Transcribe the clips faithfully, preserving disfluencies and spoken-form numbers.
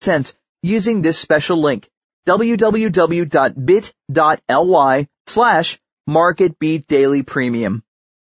cents using this special link, www.bit.ly slash marketbeatdailypremium.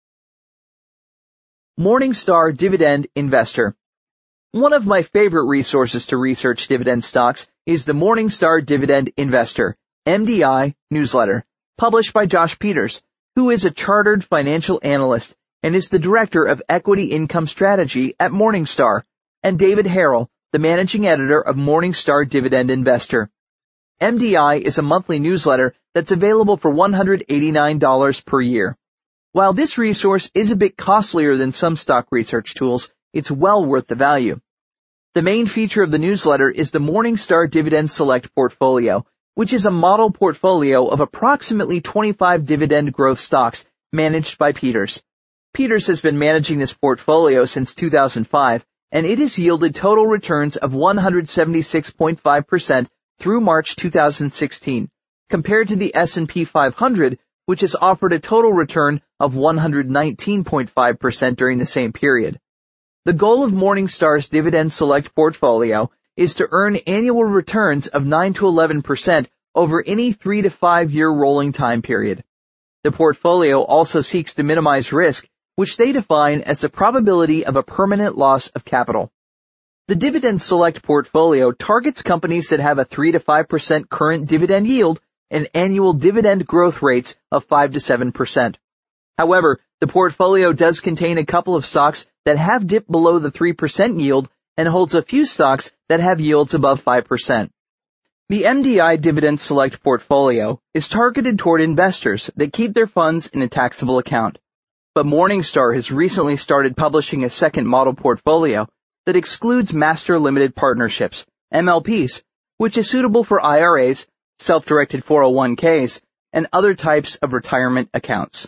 Morningstar Dividend Investor. One of my favorite resources to research dividend stocks is the Morningstar Dividend Investor, M D I, newsletter, published by Josh Peters, who is a chartered financial analyst and is the director of equity income strategy at Morningstar, and David Harrell, the managing editor of Morningstar Dividend Investor. M D I is a monthly newsletter that's available for one hundred eighty-nine dollars per year. While this resource is a bit costlier than some stock research tools, it's well worth the value. The main feature of the newsletter is the Morningstar Dividend Select Portfolio, which is a model portfolio of approximately twenty-five dividend growth stocks managed by Peters. Peters has been managing this portfolio since two thousand five, and it has yielded total returns of one hundred seventy-six point five percent through March two thousand sixteen, compared to the S and P five hundred, which has offered a total return of one hundred nineteen point five percent during the same period. The goal of Morningstar's Dividend Select portfolio is to earn annual returns of nine to eleven percent over any three to five year rolling time period. The portfolio also seeks to minimize risk, which they define as the probability of a permanent loss of capital. The Dividend Select portfolio targets companies that have a three to five percent current dividend yield and annual dividend growth rates of five to seven percent. However, the portfolio does contain a couple of stocks that have dipped below the three percent yield and holds a few stocks that have yields above five percent. The M D I Dividend Select portfolio is targeted toward investors that keep their funds in a taxable account. But Morningstar has recently started publishing a second model portfolio that excludes master limited partnerships, M L Ps, which is suitable for I R As, self-directed four oh one k's, and other types of retirement accounts.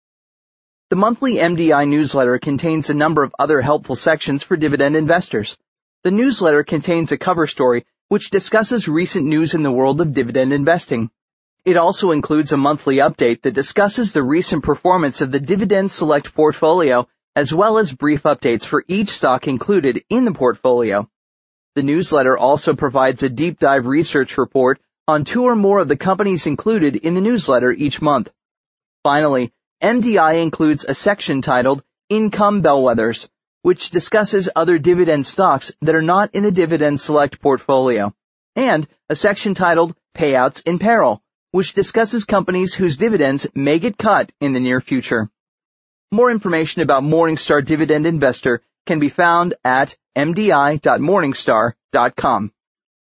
The monthly M D I newsletter contains a number of other helpful sections for dividend investors. The newsletter contains a cover story which discusses recent news in the world of dividend investing. It also includes a monthly update that discusses the recent performance of the Dividend Select portfolio, as well as brief updates for each stock included in the portfolio. The newsletter also provides a deep dive research report on two or more of the companies included in the newsletter each month. Finally, M D I includes a section titled Income Bellwethers, which discusses other dividend stocks that are not in the Dividend Select portfolio, and a section titled Payouts in Peril, which discusses companies whose dividends may get cut in the near future. More information about Morningstar Dividend Investor can be found at m d i dot morningstar dot com.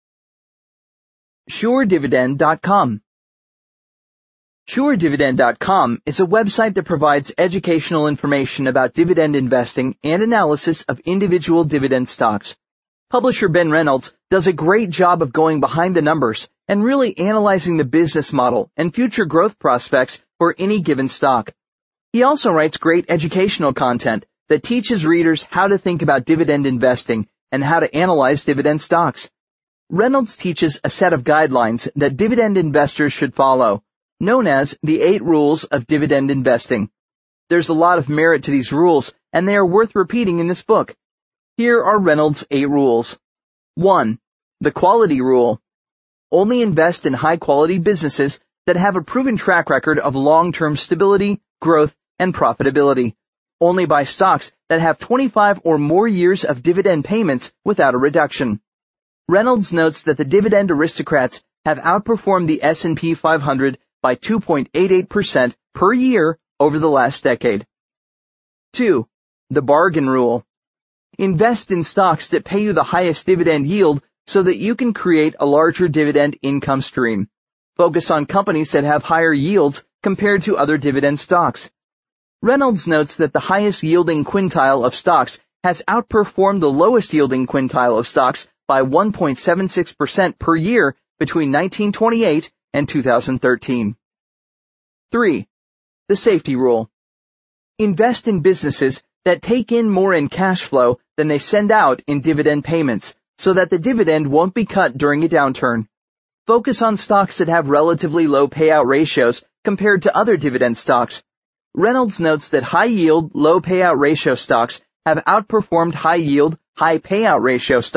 sure dividend dot com. sure dividend dot com is a website that provides educational information about dividend investing and analysis of individual dividend stocks. Publisher Ben Reynolds does a great job of going behind the numbers and really analyzing the business model and future growth prospects for any given stock. He also writes great educational content that teaches readers how to think about dividend investing and how to analyze dividend stocks. Reynolds teaches a set of guidelines that dividend investors should follow, known as the eight rules of dividend investing. There's a lot of merit to these rules, and they are worth repeating in this book. Here are Reynolds' eight rules. one. The quality rule. Only invest in high-quality businesses that have a proven track record of long-term stability, growth, and profitability. Only buy stocks that have twenty-five or more years of dividend payments without a reduction. Reynolds notes that the dividend aristocrats have outperformed the S and P five hundred by two point eight eight percent per year over the last decade. two. The bargain rule. Invest in stocks that pay you the highest dividend yield so that you can create a larger dividend income stream. Focus on companies that have higher yields compared to other dividend stocks. Reynolds notes that the highest yielding quintile of stocks has outperformed the lowest yielding quintile of stocks by one point seven six percent per year between nineteen twenty-eight and two thousand thirteen. three. The safety rule. Invest in businesses that take in more in cash flow than they send out in dividend payments, so that the dividend won't be cut during a downturn. Focus on stocks that have relatively low payout ratios compared to other dividend stocks. Reynolds notes that high-yield, low payout ratio stocks have outperformed high-yield, high payout ratio stocks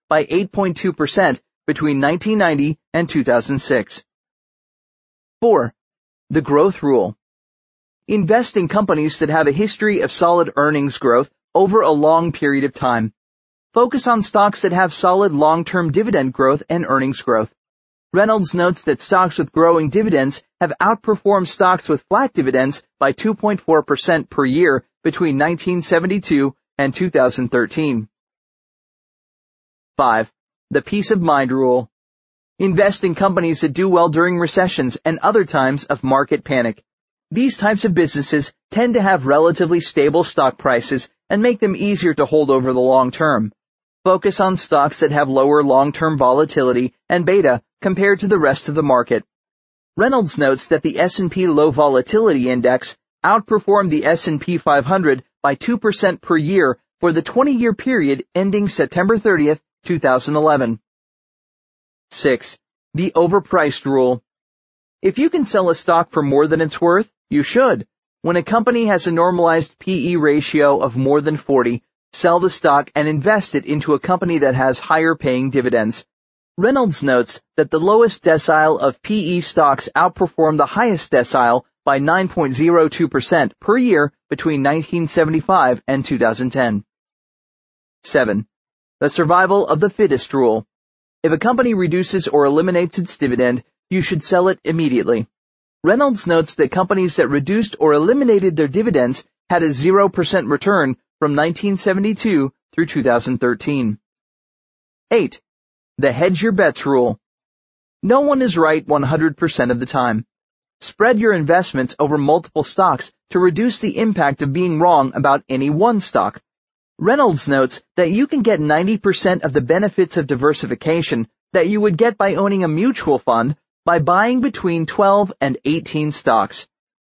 by eight point two percent between nineteen ninety and two thousand six. four. The growth rule. Invest in companies that have a history of solid earnings growth over a long period of time. Focus on stocks that have solid long-term dividend growth and earnings growth. Reynolds notes that stocks with growing dividends have outperformed stocks with flat dividends by two point four percent per year between nineteen seventy-two and two thousand thirteen. five. The peace of mind rule. Invest in companies that do well during recessions and other times of market panic. These types of businesses tend to have relatively stable stock prices and make them easier to hold over the long term. Focus on stocks that have lower long-term volatility and beta compared to the rest of the market. Reynolds notes that the S and P Low Volatility Index outperformed the S and P five hundred by two percent per year for the twenty-year period ending September thirtieth, two thousand eleven. six. The overpriced rule. If you can sell a stock for more than it's worth, you should. When a company has a normalized P E ratio of more than forty, sell the stock and invest it into a company that has higher paying dividends. Reynolds notes that the lowest decile of P E stocks outperformed the highest decile by nine point zero two percent per year between nineteen seventy-five and two thousand ten. seven. The survival of the fittest rule. If a company reduces or eliminates its dividend, you should sell it immediately. Reynolds notes that companies that reduced or eliminated their dividends had a zero percent return from nineteen seventy-two through two thousand thirteen. eight. The hedge your bets rule. No one is right one hundred percent of the time. Spread your investments over multiple stocks to reduce the impact of being wrong about any one stock. Reynolds notes that you can get ninety percent of the benefits of diversification that you would get by owning a mutual fund by buying between twelve and eighteen stocks.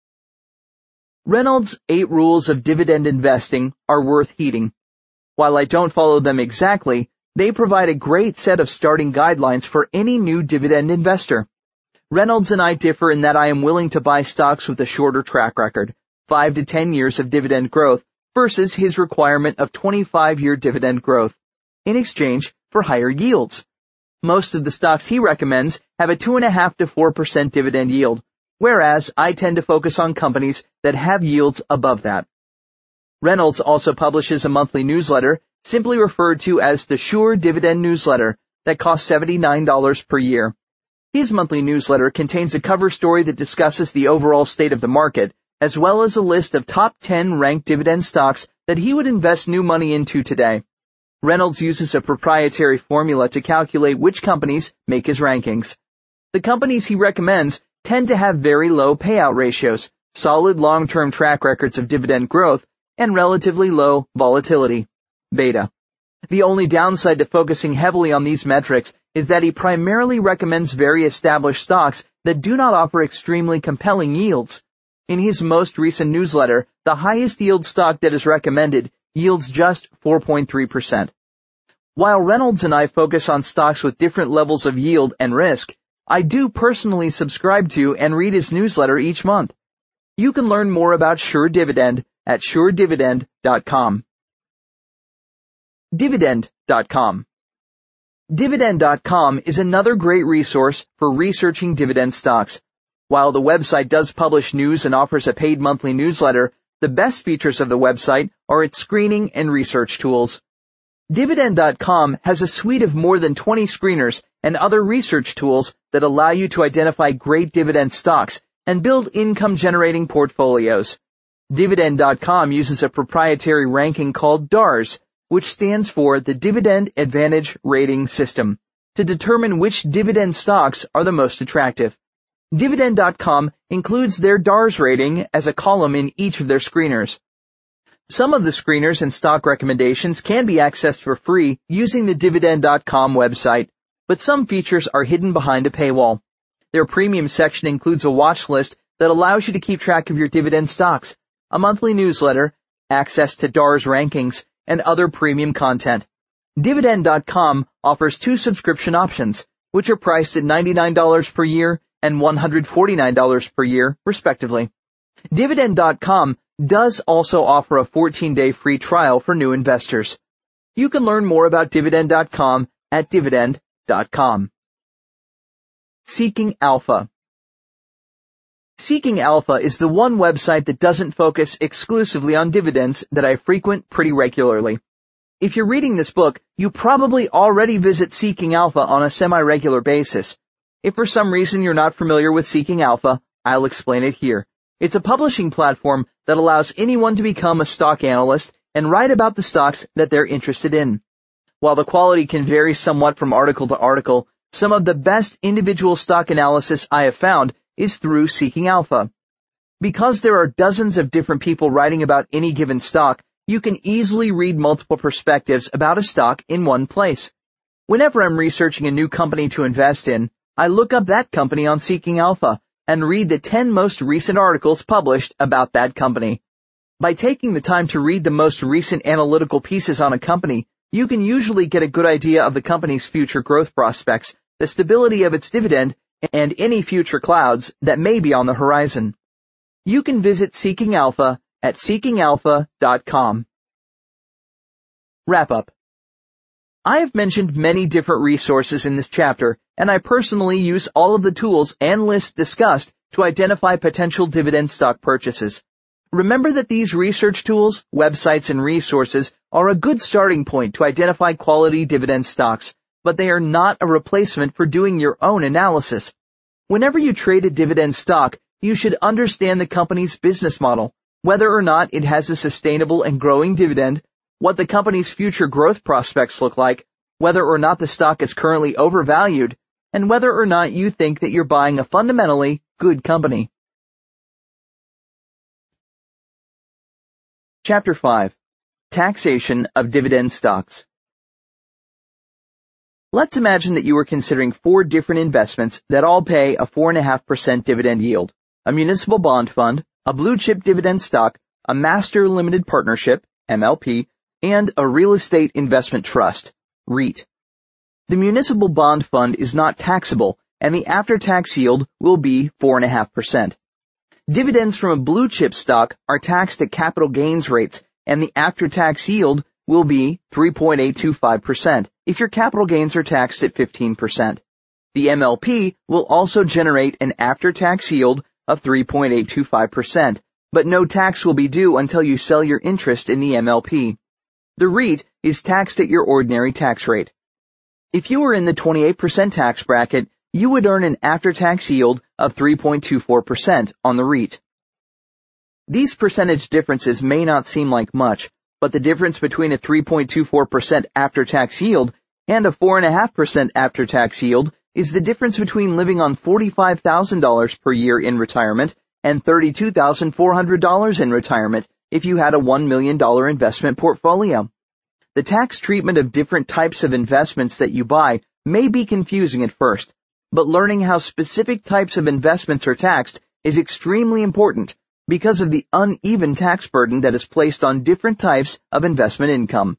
Reynolds' eight rules of dividend investing are worth heeding. While I don't follow them exactly, they provide a great set of starting guidelines for any new dividend investor. Reynolds and I differ in that I am willing to buy stocks with a shorter track record, five to ten years of dividend growth, versus his requirement of twenty-five year dividend growth, in exchange for higher yields. Most of the stocks he recommends have a two point five to four percent dividend yield, whereas I tend to focus on companies that have yields above that. Reynolds also publishes a monthly newsletter, simply referred to as the Sure Dividend Newsletter, that costs seventy-nine dollars per year. His monthly newsletter contains a cover story that discusses the overall state of the market, as well as a list of top ten ranked dividend stocks that he would invest new money into today. Reynolds uses a proprietary formula to calculate which companies make his rankings. The companies he recommends tend to have very low payout ratios, solid long-term track records of dividend growth, and relatively low volatility, beta. The only downside to focusing heavily on these metrics is that he primarily recommends very established stocks that do not offer extremely compelling yields. In his most recent newsletter, the highest yield stock that is recommended yields just four point three percent. While Reynolds and I focus on stocks with different levels of yield and risk, I do personally subscribe to and read his newsletter each month. You can learn more about Sure Dividend at sure dividend dot com. dividend dot com. dividend dot com is another great resource for researching dividend stocks. While the website does publish news and offers a paid monthly newsletter, the best features of the website are its screening and research tools. dividend dot com has a suite of more than twenty screeners and other research tools that allow you to identify great dividend stocks and build income-generating portfolios. dividend dot com uses a proprietary ranking called D A R S, which stands for the Dividend Advantage Rating System, to determine which dividend stocks are the most attractive. dividend dot com includes their D A R S rating as a column in each of their screeners. Some of the screeners and stock recommendations can be accessed for free using the dividend dot com website, but some features are hidden behind a paywall. Their premium section includes a watch list that allows you to keep track of your dividend stocks, a monthly newsletter, access to D A R S rankings, and other premium content. dividend dot com offers two subscription options, which are priced at ninety-nine dollars per year and one hundred forty-nine dollars per year, respectively. dividend dot com does also offer a fourteen day free trial for new investors. You can learn more about dividend dot com at dividend dot com. Seeking Alpha. Seeking Alpha is the one website that doesn't focus exclusively on dividends that I frequent pretty regularly. If you're reading this book, you probably already visit Seeking Alpha on a semi-regular basis. If for some reason you're not familiar with Seeking Alpha, I'll explain it here. It's a publishing platform that allows anyone to become a stock analyst and write about the stocks that they're interested in. While the quality can vary somewhat from article to article, some of the best individual stock analysis I have found is through Seeking Alpha. Because there are dozens of different people writing about any given stock, you can easily read multiple perspectives about a stock in one place. Whenever I'm researching a new company to invest in, I look up that company on Seeking Alpha and read the ten most recent articles published about that company. By taking the time to read the most recent analytical pieces on a company, you can usually get a good idea of the company's future growth prospects, the stability of its dividend, and any future clouds that may be on the horizon. You can visit Seeking Alpha at seeking alpha dot com. Wrap up. I have mentioned many different resources in this chapter, and I personally use all of the tools and lists discussed to identify potential dividend stock purchases. Remember that these research tools, websites, and resources are a good starting point to identify quality dividend stocks, but they are not a replacement for doing your own analysis. Whenever you trade a dividend stock, you should understand the company's business model, whether or not it has a sustainable and growing dividend, what the company's future growth prospects look like, whether or not the stock is currently overvalued, and whether or not you think that you're buying a fundamentally good company. Chapter five. Taxation of Dividend Stocks. Let's imagine that you are considering four different investments that all pay a four point five percent dividend yield: a municipal bond fund, a blue chip dividend stock, a master limited partnership, M L P, and a real estate investment trust, REIT. The municipal bond fund is not taxable, and the after-tax yield will be four point five percent. Dividends from a blue chip stock are taxed at capital gains rates, and the after-tax yield will be three point eight two five percent if your capital gains are taxed at fifteen percent. The M L P will also generate an after-tax yield of three point eight two five percent, but no tax will be due until you sell your interest in the M L P. The REIT is taxed at your ordinary tax rate. If you were in the twenty-eight percent tax bracket, you would earn an after-tax yield of three point two four percent on the REIT. These percentage differences may not seem like much, but the difference between a three point two four percent after-tax yield and a four point five percent after-tax yield is the difference between living on forty-five thousand dollars per year in retirement and thirty-two thousand four hundred dollars in retirement if you had a one million dollars investment portfolio. The tax treatment of different types of investments that you buy may be confusing at first, but learning how specific types of investments are taxed is extremely important because of the uneven tax burden that is placed on different types of investment income.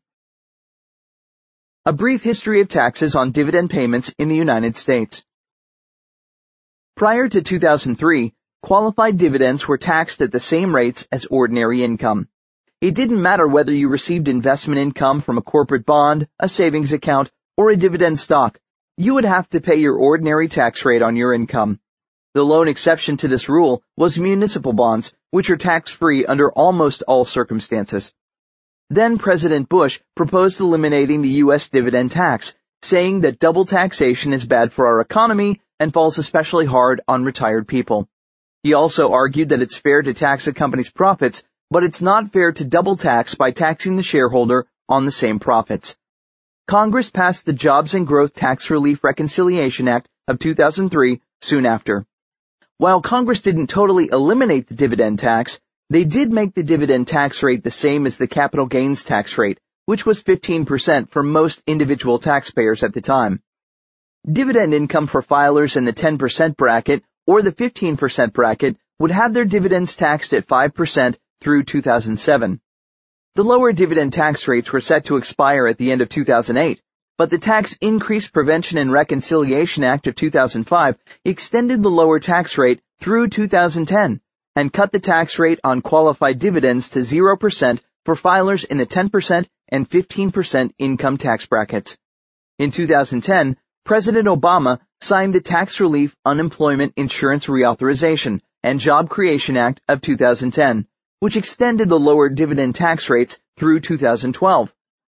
A brief history of taxes on dividend payments in the United States. Prior to two thousand three, qualified dividends were taxed at the same rates as ordinary income. It didn't matter whether you received investment income from a corporate bond, a savings account, or a dividend stock. You would have to pay your ordinary tax rate on your income. The lone exception to this rule was municipal bonds, which are tax-free under almost all circumstances. Then President Bush proposed eliminating the U S dividend tax, saying that double taxation is bad for our economy and falls especially hard on retired people. He also argued that it's fair to tax a company's profits, but it's not fair to double tax by taxing the shareholder on the same profits. Congress passed the Jobs and Growth Tax Relief Reconciliation Act of two thousand three soon after. While Congress didn't totally eliminate the dividend tax, they did make the dividend tax rate the same as the capital gains tax rate, which was fifteen percent for most individual taxpayers at the time. Dividend income for filers in the ten percent bracket or the fifteen percent bracket would have their dividends taxed at five percent through two thousand seven. The lower dividend tax rates were set to expire at the end of two thousand eight, but the Tax Increase Prevention and Reconciliation Act of two thousand five extended the lower tax rate through two thousand ten and cut the tax rate on qualified dividends to zero percent for filers in the ten percent and fifteen percent income tax brackets. In two thousand ten, President Obama signed the Tax Relief Unemployment Insurance Reauthorization and Job Creation Act of two thousand ten, which extended the lower dividend tax rates through two thousand twelve.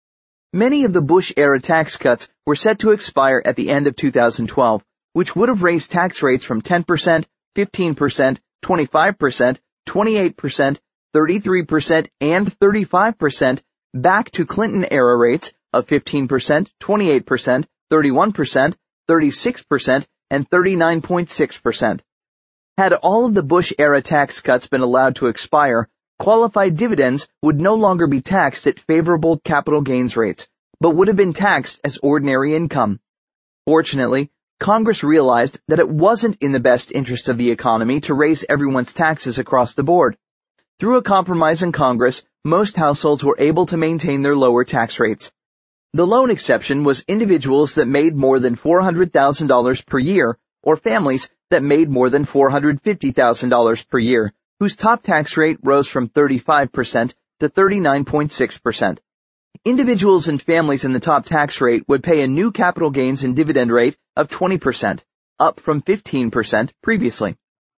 Many of the Bush-era tax cuts were set to expire at the end of two thousand twelve, which would have raised tax rates from ten percent, fifteen percent, twenty-five percent, twenty-eight percent, thirty-three percent, and thirty-five percent back to Clinton-era rates of fifteen percent, twenty-eight percent, thirty-one percent, thirty-six percent, and thirty-nine point six percent. Had all of the Bush-era tax cuts been allowed to expire, qualified dividends would no longer be taxed at favorable capital gains rates, but would have been taxed as ordinary income. Fortunately, Congress realized that it wasn't in the best interest of the economy to raise everyone's taxes across the board. Through a compromise in Congress, most households were able to maintain their lower tax rates. The lone exception was individuals that made more than four hundred thousand dollars per year, or families that made more than four hundred fifty thousand dollars per year, whose top tax rate rose from thirty-five percent to thirty-nine point six percent. Individuals and families in the top tax rate would pay a new capital gains and dividend rate of twenty percent, up from fifteen percent previously.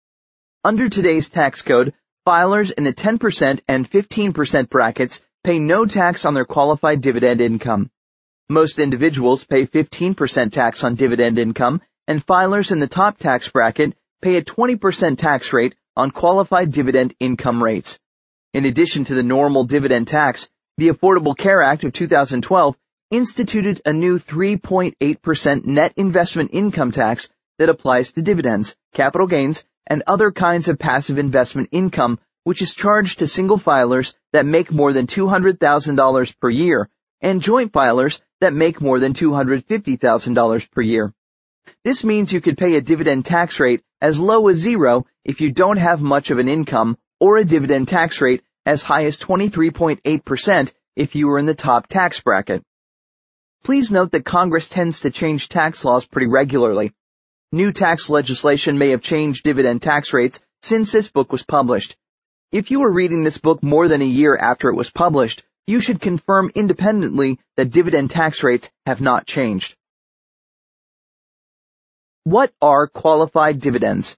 Under today's tax code, filers in the ten percent and fifteen percent brackets pay no tax on their qualified dividend income. Most individuals pay fifteen percent tax on dividend income, and filers in the top tax bracket pay a twenty percent tax rate on qualified dividend income rates. In addition to the normal dividend tax, the Affordable Care Act of two thousand twelve instituted a new three point eight percent net investment income tax that applies to dividends, capital gains, and other kinds of passive investment income, which is charged to single filers that make more than two hundred thousand dollars per year and joint filers that make more than two hundred fifty thousand dollars per year. This means you could pay a dividend tax rate as low as zero if you don't have much of an income, or a dividend tax rate as high as twenty-three point eight percent if you were in the top tax bracket. Please note that Congress tends to change tax laws pretty regularly. New tax legislation may have changed dividend tax rates since this book was published. If you are reading this book more than a year after it was published, you should confirm independently that dividend tax rates have not changed. What are qualified dividends?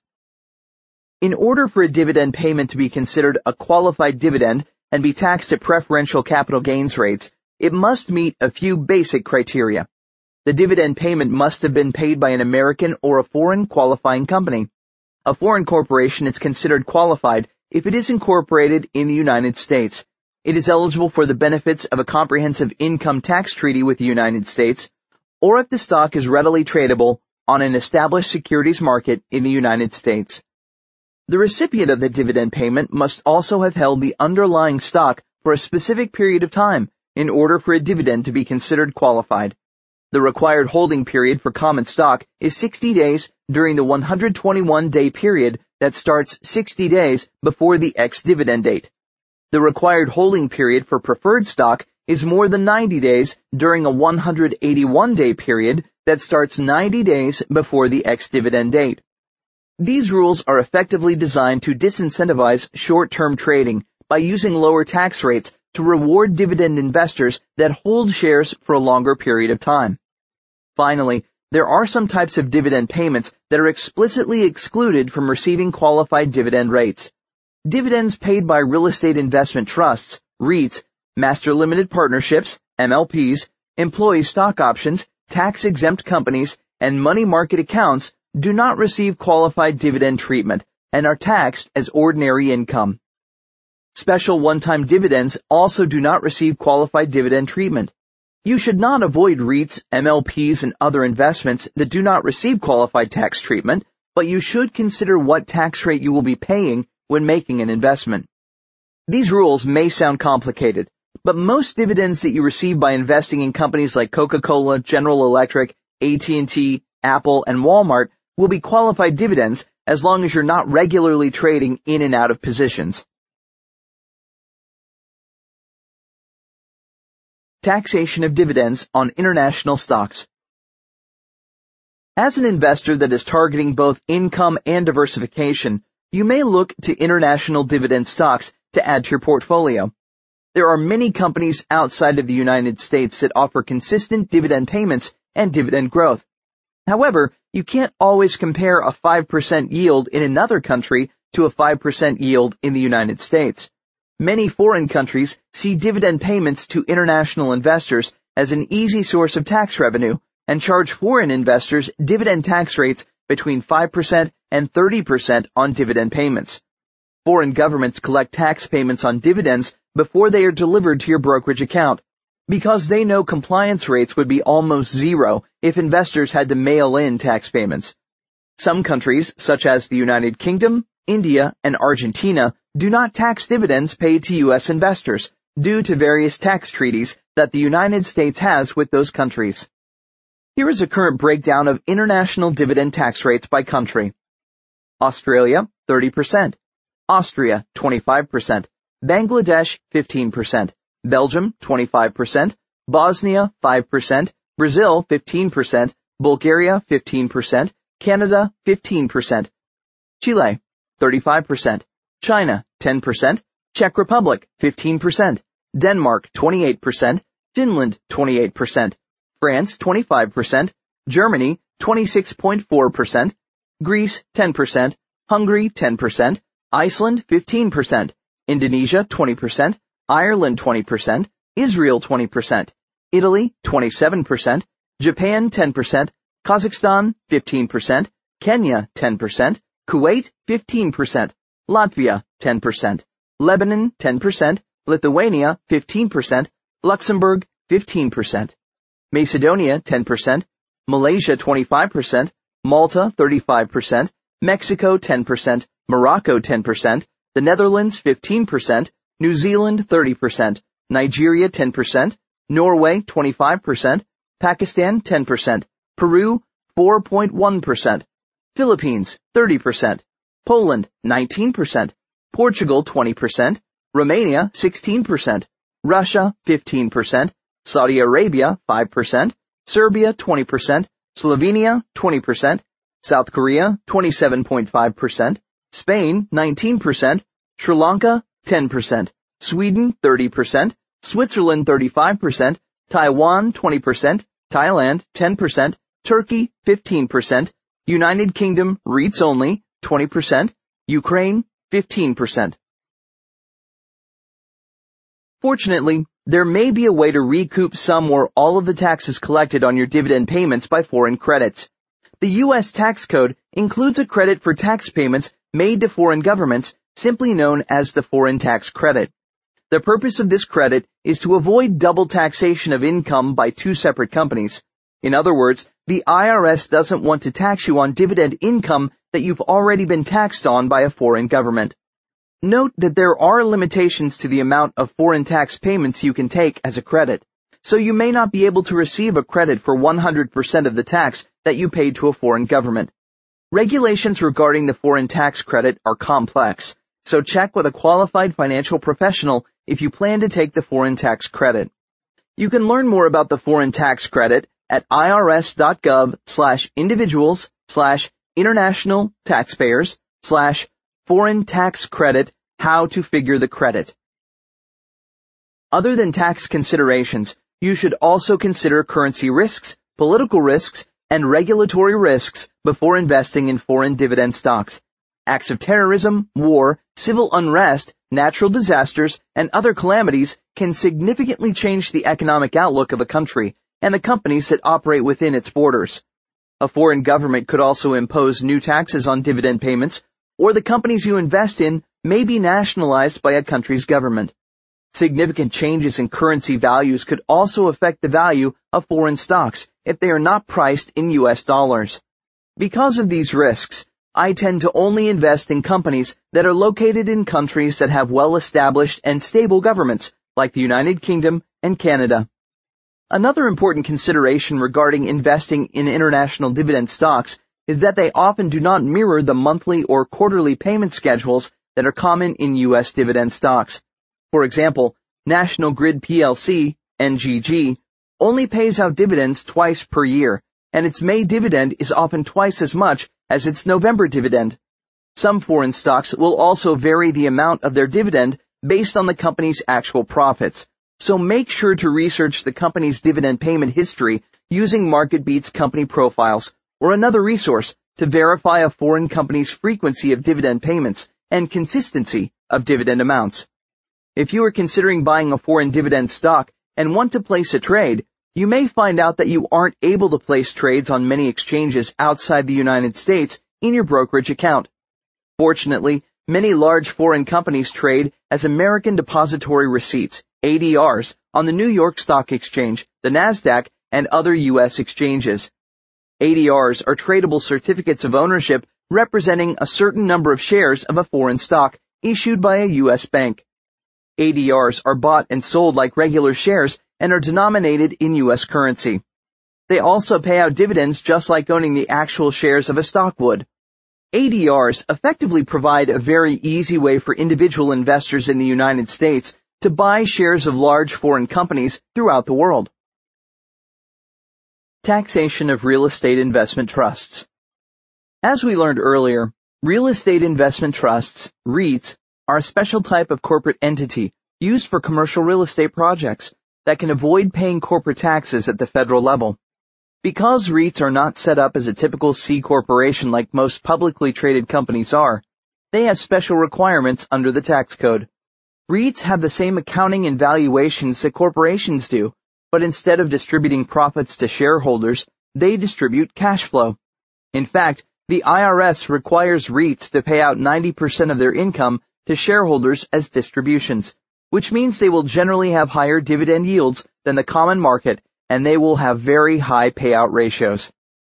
In order for a dividend payment to be considered a qualified dividend and be taxed at preferential capital gains rates, it must meet a few basic criteria. The dividend payment must have been paid by an American or a foreign qualifying company. A foreign corporation is considered qualified if it is incorporated in the United States. It is eligible for the benefits of a comprehensive income tax treaty with the United States, or if the stock is readily tradable on an established securities market in the United States. The recipient of the dividend payment must also have held the underlying stock for a specific period of time in order for a dividend to be considered qualified. The required holding period for common stock is sixty days during the one hundred twenty-one day period that starts sixty days before the ex-dividend date. The required holding period for preferred stock is more than ninety days during a one hundred eighty-one day period that starts ninety days before the ex-dividend date. These rules are effectively designed to disincentivize short-term trading by using lower tax rates to reward dividend investors that hold shares for a longer period of time. Finally, there are some types of dividend payments that are explicitly excluded from receiving qualified dividend rates. Dividends paid by real estate investment trusts, REITs, master limited partnerships, M L Ps, employee stock options, tax-exempt companies, and money market accounts do not receive qualified dividend treatment and are taxed as ordinary income. Special one-time dividends also do not receive qualified dividend treatment. You should not avoid REITs, M L Ps, and other investments that do not receive qualified tax treatment, but you should consider what tax rate you will be paying when making an investment. These rules may sound complicated, but most dividends that you receive by investing in companies like Coca-Cola, General Electric, A T and T, Apple, and Walmart will be qualified dividends as long as you're not regularly trading in and out of positions. Taxation of dividends on international stocks. As an investor that is targeting both income and diversification, you may look to international dividend stocks to add to your portfolio. There are many companies outside of the United States that offer consistent dividend payments and dividend growth. However, you can't always compare a five percent yield in another country to a five percent yield in the United States. Many foreign countries see dividend payments to international investors as an easy source of tax revenue and charge foreign investors dividend tax rates between five percent and thirty percent on dividend payments. Foreign governments collect tax payments on dividends before they are delivered to your brokerage account, because they know compliance rates would be almost zero if investors had to mail in tax payments. Some countries, such as the United Kingdom, India, and Argentina, do not tax dividends paid to U S investors due to various tax treaties that the United States has with those countries. Here is a current breakdown of international dividend tax rates by country. Australia, thirty percent. Austria, twenty-five percent. Bangladesh, fifteen percent. Belgium, twenty-five percent. Bosnia, five percent. Brazil, fifteen percent. Bulgaria, fifteen percent. Canada, fifteen percent. Chile, thirty-five percent. China, ten percent. Czech Republic, fifteen percent. Denmark, twenty-eight percent. Finland, twenty-eight percent. France, twenty-five percent. Germany, twenty-six point four percent. Greece, ten percent. Hungary, ten percent. Iceland, fifteen percent. Indonesia, twenty percent. Ireland, twenty percent. Israel, twenty percent. Italy, twenty-seven percent. Japan, ten percent. Kazakhstan, fifteen percent. Kenya, ten percent. Kuwait, fifteen percent. Latvia, ten percent. Lebanon, ten percent. Lithuania, fifteen percent. Luxembourg, fifteen percent. Macedonia, ten percent. Malaysia, twenty-five percent. Malta, thirty-five percent. Mexico, ten percent. Morocco, ten percent. The Netherlands, fifteen percent. New Zealand, thirty percent. Nigeria, ten percent. Norway, twenty-five percent. Pakistan, ten percent. Peru, four point one percent. Philippines, thirty percent. Poland, nineteen percent. Portugal, twenty percent. Romania, sixteen percent. Russia, fifteen percent. Saudi Arabia, five percent. Serbia, twenty percent. Slovenia, twenty percent. South Korea, twenty-seven point five percent. Spain, nineteen percent. Sri Lanka, ten percent. Sweden, thirty percent. Switzerland, thirty-five percent. Taiwan, twenty percent. Thailand, ten percent. Turkey, fifteen percent. United Kingdom, REITs only, twenty percent. Ukraine, fifteen percent. Fortunately, there may be a way to recoup some or all of the taxes collected on your dividend payments by foreign credits. The U S tax code includes a credit for tax payments made to foreign governments, simply known as the foreign tax credit. The purpose of this credit is to avoid double taxation of income by two separate companies. In other words, the I R S doesn't want to tax you on dividend income that you've already been taxed on by a foreign government. Note that there are limitations to the amount of foreign tax payments you can take as a credit, so you may not be able to receive a credit for one hundred percent of the tax that you paid to a foreign government. Regulations regarding the foreign tax credit are complex, so check with a qualified financial professional if you plan to take the foreign tax credit. You can learn more about the foreign tax credit at irs.gov slash individuals slash international taxpayers slash foreign tax credit how to figure the credit. Other than tax considerations, you should also consider currency risks, political risks, and regulatory risks before investing in foreign dividend stocks. Acts of terrorism, war, civil unrest, natural disasters, and other calamities can significantly change the economic outlook of a country and the companies that operate within its borders. A foreign government could also impose new taxes on dividend payments, or the companies you invest in may be nationalized by a country's government. Significant changes in currency values could also affect the value of foreign stocks if they are not priced in U S dollars. Because of these risks, I tend to only invest in companies that are located in countries that have well-established and stable governments, like the United Kingdom and Canada. Another important consideration regarding investing in international dividend stocks is that they often do not mirror the monthly or quarterly payment schedules that are common in U S dividend stocks. For example, National Grid P L C, N G G, only pays out dividends twice per year, and its May dividend is often twice as much as its November dividend. Some foreign stocks will also vary the amount of their dividend based on the company's actual profits, so make sure to research the company's dividend payment history using MarketBeat's company profiles or another resource to verify a foreign company's frequency of dividend payments and consistency of dividend amounts. If you are considering buying a foreign dividend stock and want to place a trade, you may find out that you aren't able to place trades on many exchanges outside the United States in your brokerage account. Fortunately, many large foreign companies trade as American Depository Receipts, A D Rs, on the New York Stock Exchange, the NASDAQ, and other U S exchanges. A D Rs are tradable certificates of ownership representing a certain number of shares of a foreign stock issued by a U S bank. A D Rs are bought and sold like regular shares and are denominated in U S currency. They also pay out dividends just like owning the actual shares of a stock would. A D Rs effectively provide a very easy way for individual investors in the United States to buy shares of large foreign companies throughout the world. Taxation of real estate investment trusts. As we learned earlier, real estate investment trusts, REITs, are a special type of corporate entity used for commercial real estate projects that can avoid paying corporate taxes at the federal level. Because REITs are not set up as a typical C corporation like most publicly traded companies are, they have special requirements under the tax code. REITs have the same accounting and valuations that corporations do, but instead of distributing profits to shareholders, they distribute cash flow. In fact, the I R S requires REITs to pay out ninety percent of their income to shareholders as distributions, which means they will generally have higher dividend yields than the common market, and they will have very high payout ratios.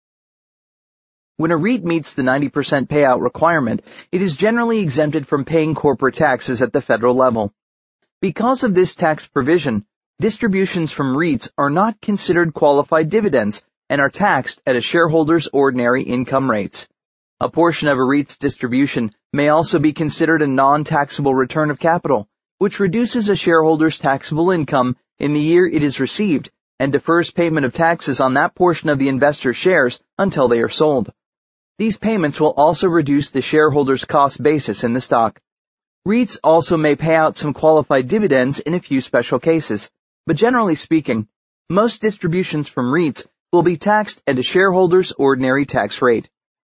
When a REIT meets the ninety percent payout requirement, it is generally exempted from paying corporate taxes at the federal level. Because of this tax provision, distributions from REITs are not considered qualified dividends and are taxed at a shareholder's ordinary income rates. A portion of a REIT's distribution may also be considered a non-taxable return of capital, which reduces a shareholder's taxable income in the year it is received and defers payment of taxes on that portion of the investor's shares until they are sold. These payments will also reduce the shareholder's cost basis in the stock. REITs also may pay out some qualified dividends in a few special cases, but generally speaking, most distributions from REITs will be taxed at a shareholder's ordinary tax rate.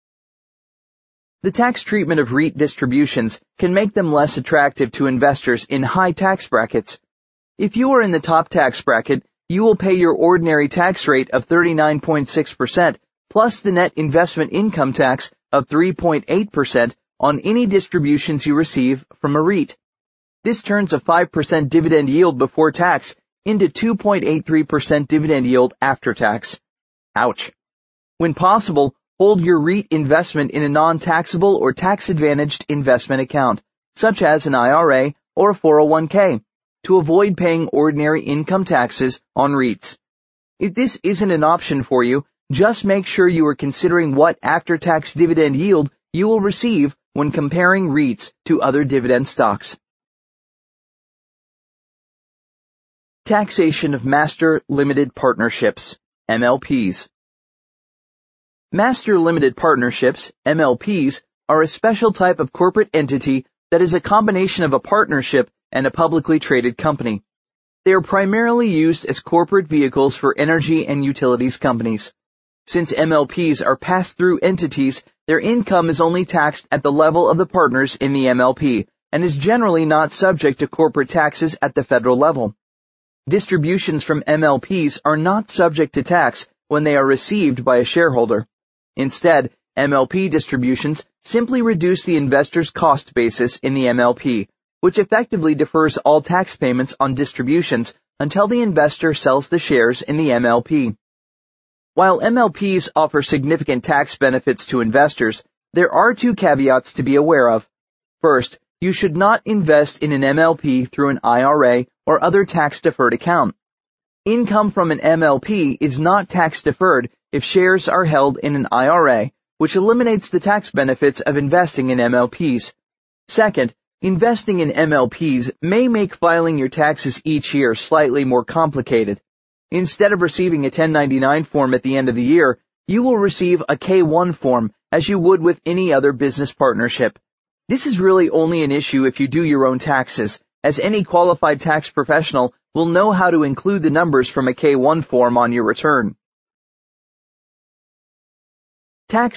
The tax treatment of REIT distributions can make them less attractive to investors in high tax brackets. If you are in the top tax bracket, you will pay your ordinary tax rate of thirty-nine point six percent plus the net investment income tax of three point eight percent on any distributions you receive from a REIT. This turns a five percent dividend yield before tax into two point eight three percent dividend yield after tax. Ouch. When possible, hold your REIT investment in a non-taxable or tax-advantaged investment account, such as an I R A or a four oh one k, to avoid paying ordinary income taxes on REITs. If this isn't an option for you, just make sure you are considering what after-tax dividend yield you will receive when comparing REITs to other dividend stocks. Taxation of Master Limited Partnerships, M L Ps. Master Limited Partnerships, M L Ps, are a special type of corporate entity that is a combination of a partnership and a publicly traded company. They are primarily used as corporate vehicles for energy and utilities companies. Since M L Ps are pass-through entities, their income is only taxed at the level of the partners in the M L P and is generally not subject to corporate taxes at the federal level. Distributions from M L Ps are not subject to tax when they are received by a shareholder. Instead, M L P distributions simply reduce the investor's cost basis in the M L P, which effectively defers all tax payments on distributions until the investor sells the shares in the M L P. While M L Ps offer significant tax benefits to investors, there are two caveats to be aware of. First, you should not invest in an M L P through an I R A or other tax-deferred account. Income from an M L P is not tax-deferred if shares are held in an I R A, which eliminates the tax benefits of investing in M L Ps. Second, investing in M L Ps may make filing your taxes each year slightly more complicated. Instead of receiving a ten ninety-nine form at the end of the year, you will receive a K one form as you would with any other business partnership. This is really only an issue if you do your own taxes, as any qualified tax professional will know how to include the numbers from a K one form on your return. Tax